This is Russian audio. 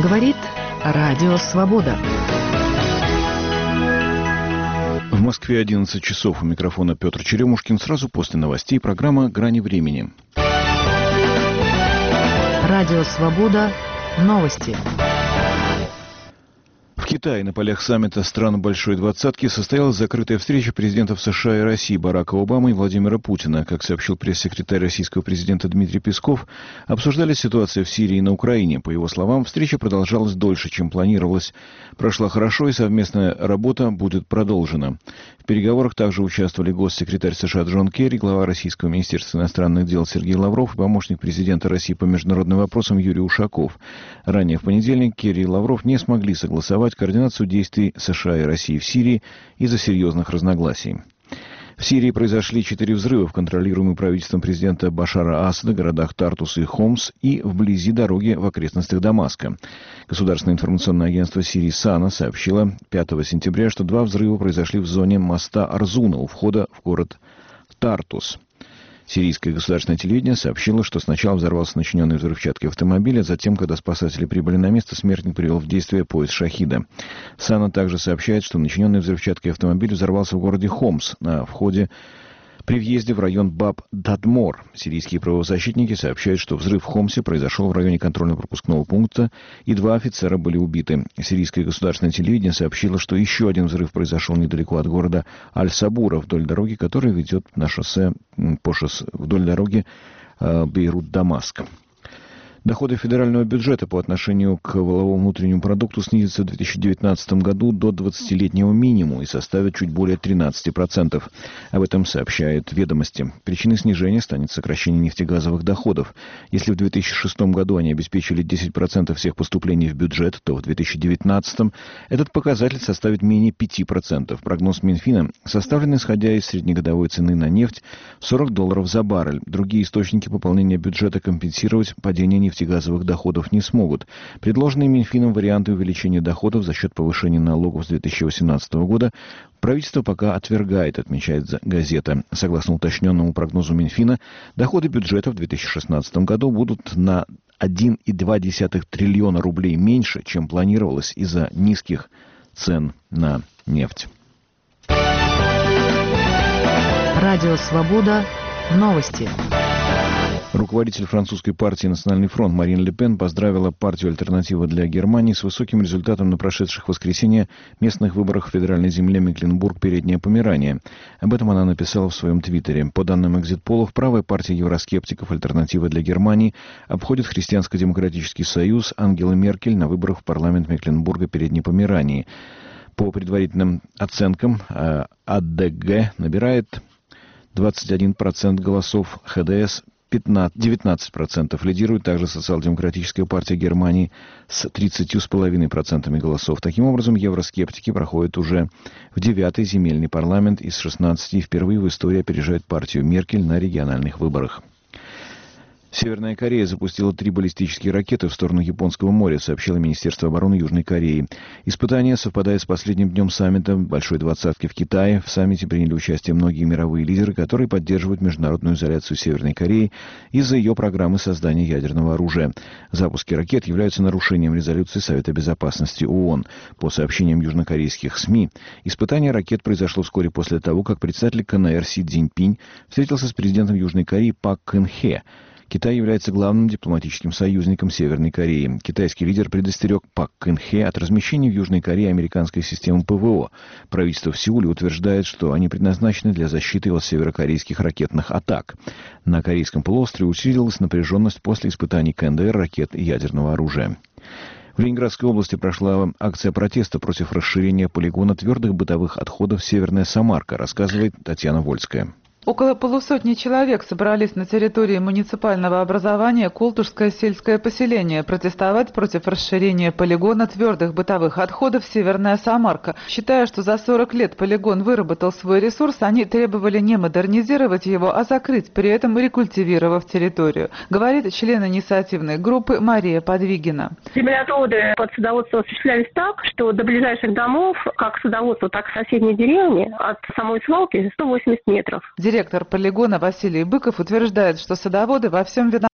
Говорит Радио Свобода. В Москве 11 часов. У микрофона Петр Черемушкин. Сразу после новостей программа «Грани времени». Радио Свобода. Новости. В Китае на полях саммита стран Большой Двадцатки состоялась закрытая встреча президентов США и России Барака Обамы и Владимира Путина. Как сообщил пресс-секретарь российского президента Дмитрий Песков, обсуждали ситуацию в Сирии и на Украине. По его словам, встреча продолжалась дольше, чем планировалось. Прошла хорошо, и совместная работа будет продолжена. В переговорах также участвовали госсекретарь США Джон Керри, глава Российского министерства иностранных дел Сергей Лавров и помощник президента России по международным вопросам Юрий Ушаков. Ранее в понедельник Керри и Лавров не смогли согласовать координацию действий США и России в Сирии из-за серьезных разногласий. В Сирии произошли 4 взрыва в контролируемых правительством президента Башара Асада городах Тартус и Хомс и вблизи дороги в окрестностях Дамаска. Государственное информационное агентство Сирии САНА сообщило 5 сентября, что 2 взрыва произошли в зоне моста Арзуна у входа в город Тартус. Сирийское государственное телевидение сообщило, что сначала взорвался начиненный взрывчаткой автомобиль, а затем, когда спасатели прибыли на место, смертник привел в действие поезд «Шахида». САНА также сообщает, что начиненный взрывчаткой автомобиль взорвался в городе Хомс при въезде в район Баб-Дадмор. Сирийские правозащитники сообщают, что взрыв в Хомсе произошел в районе контрольно-пропускного пункта, и 2 офицера были убиты. Сирийское государственное телевидение сообщило, что еще один взрыв произошел недалеко от города Аль-Сабура, вдоль дороги, которая ведет на шоссе вдоль дороги Бейрут-Дамаск. Доходы федерального бюджета по отношению к валовому внутреннему продукту снизятся в 2019 году до 20-летнего минимума и составят чуть более 13%. Об этом сообщают «Ведомости». Причиной снижения станет сокращение нефтегазовых доходов. Если в 2006 году они обеспечили 10% всех поступлений в бюджет, то в 2019 этот показатель составит менее 5%. Прогноз Минфина составлен исходя из среднегодовой цены на нефть $40 за баррель. Другие источники пополнения бюджета компенсировать падение нефтегазовых доходов не смогут. Предложенные Минфином варианты увеличения доходов за счет повышения налогов с 2018 года правительство пока отвергает, отмечает газета. Согласно уточненному прогнозу Минфина, доходы бюджета в 2016 году будут на 1,2 триллиона рублей меньше, чем планировалось из-за низких цен на нефть. Радио Свобода. Новости. Руководитель французской партии «Национальный фронт» Марин Ле Пен поздравила партию «Альтернатива для Германии» с высоким результатом на прошедших воскресенье местных выборах в федеральной земле Мекленбург-Переднее Померания. Об этом она написала в своем твиттере. По данным экзит-полов, правая партия евроскептиков «Альтернатива для Германии» обходит Христианско-демократический союз Ангелы Меркель на выборах в парламент Мекленбурга-Передней Померании. По предварительным оценкам, АДГ набирает 21% голосов, ХДС 19%. Лидирует также социал-демократическая партия Германии с 30,5% голосов. Таким образом, евроскептики проходят уже в 9-й земельный парламент из 16 и впервые в истории опережают партию Меркель на региональных выборах. Северная Корея запустила 3 баллистические ракеты в сторону Японского моря, сообщило Министерство обороны Южной Кореи. Испытание совпадает с последним днем саммита Большой Двадцатки в Китае. В саммите приняли участие многие мировые лидеры, которые поддерживают международную изоляцию Северной Кореи из-за ее программы создания ядерного оружия. Запуски ракет являются нарушением резолюции Совета Безопасности ООН. По сообщениям южнокорейских СМИ, испытание ракет произошло вскоре после того, как председатель КНР Си Цзиньпинь встретился с президентом Южной Кореи Пак Кын Хе. Китай является главным дипломатическим союзником Северной Кореи. Китайский лидер предостерег Пак Кын Хе от размещения в Южной Корее американской системы ПВО. Правительство в Сеуле утверждает, что они предназначены для защиты от северокорейских ракетных атак. На Корейском полуострове усилилась напряженность после испытаний КНДР ракет и ядерного оружия. В Ленинградской области прошла акция протеста против расширения полигона твердых бытовых отходов «Северная Самарка», рассказывает Татьяна Вольская. Около полусотни человек собрались на территории муниципального образования Колтушское сельское поселение протестовать против расширения полигона твердых бытовых отходов «Северная Самарка». Считая, что за 40 лет полигон выработал свой ресурс, они требовали не модернизировать его, а закрыть, при этом рекультивировав территорию, говорит член инициативной группы Мария Подвигина. Землеотводы под садоводство осуществлялись так, что до ближайших домов, как садоводство, так и соседней деревни, от самой свалки 180 метров. Директор полигона Василий Быков утверждает, что садоводы во всем виноваты.